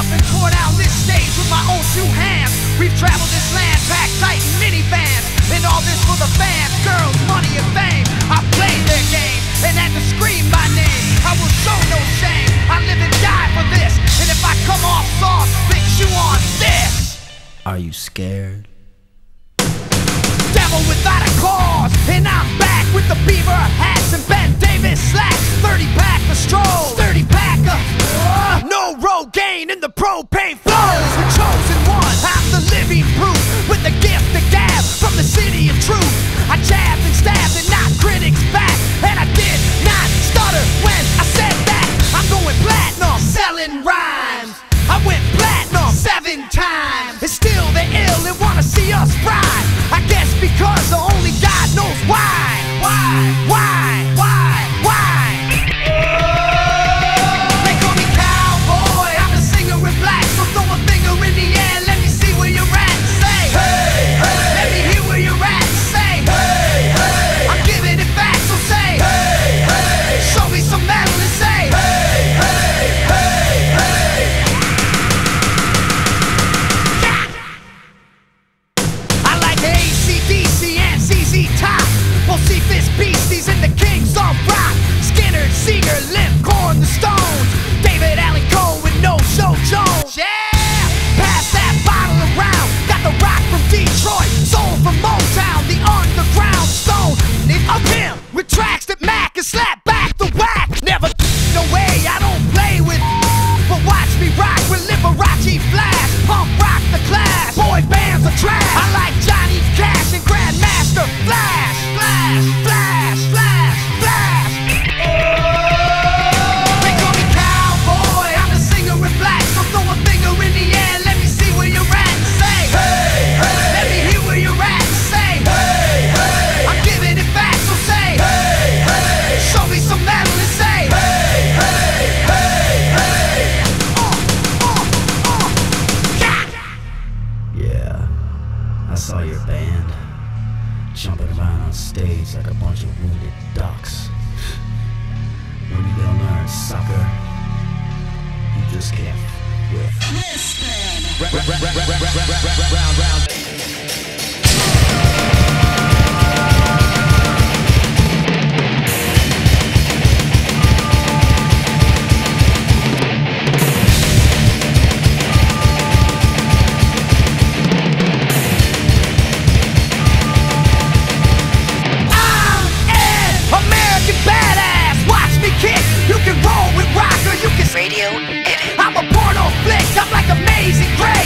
and tore down this stage with my own two hands. We've traveled this land, packed tight in minivans, and all this for the fans, girls, money, and fame. I played their game and had to scream my name. I will show no shame. I live and die for this, and if I come off soft, fix you on this. Are you scared? Devil without a cause, and I'm back with the beaver hats and Ben Davis slacks. 30-pack of strolls, 30-pack of no Rogaine in the propane flows. The chosen one, I'm the living proof, with the gift of gab from the city of truth. I jabbed and stabbed and knocked critics back, and I did not stutter when I said that. I'm going platinum, selling rhymes. I went platinum 7 times, and still they're ill and wanna see us ride. I guess because only God knows why. They call me cowboy, I'm a singer in black, so throw a finger in the air, let me see where you're at. Say, hey, hey. Let me hear where you're at. Say, hey, hey. I'm giving it back, so say, hey, hey. Show me some metal and say, hey, hey, hey, hey. I like AC/DC and ZZ Top, Bocephus Beasties and the Kings of Rock, Skinner, Seeger, Limp, Corn, the Stones, David Allen Coe with No Show Jones. Yeah, pass that bottle around. Got the rock from Detroit, soul from Motown, the underground stone of him with tracks that Mac can slap back the whack. Never no way, I don't play with, but watch me rock with Liberace Flash, punk rock the class, boy bands are trash. I like Johnny Cash and Grandmaster Flash, Flash, Flash, Flash, Flash. They call me cowboy, I'm a singer in black, so throw a finger in the air, let me see where you're at. Say, hey, hey. Let me hear where you're at. Say, hey, hey. I'm giving it back, so say, hey, hey. Show me some metal and say, hey, hey, hey, hey. Yeah, I saw your band jumping around on stage like a bunch of wounded ducks. When you gonna learn, sucker? You just can't with. You can roll with rock or you can radio. I'm a porno flick, I'm like Amazing Grace.